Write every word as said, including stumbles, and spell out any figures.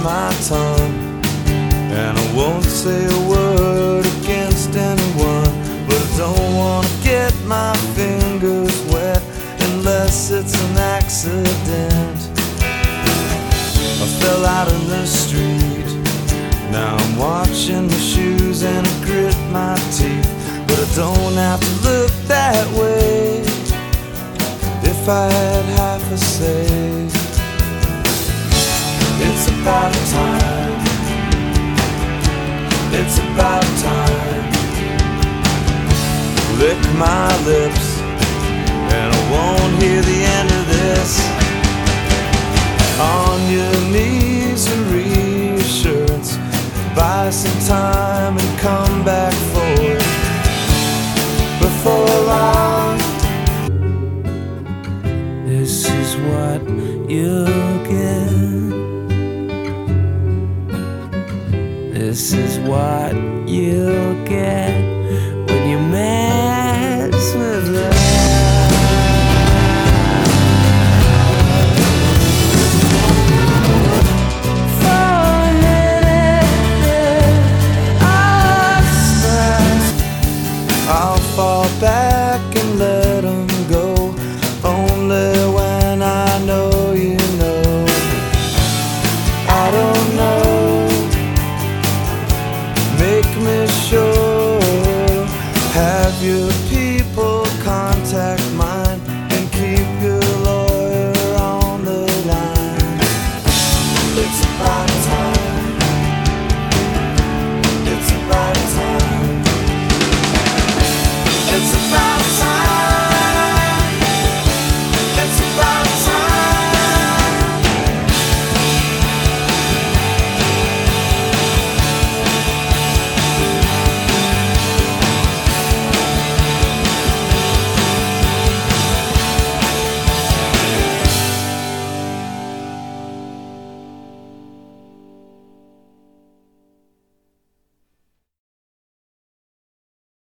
my tongue, and I won't say a word against anyone, but I don't wanna get my fingers wet unless it's an accident. I fell out in the street, now I'm watching my shoes and I grit my teeth. But I don't have to look that way if I had half a say. It's about time, it's about time. Lick my lips and I won't hear the end of this. On your knees for reassurance, buy some time and come back for it before long. This is what you'll get. This is what you'll get when you mess with love. I'll fall back and let them go, only when I know you know. I don't know, make me sure. Have your people contact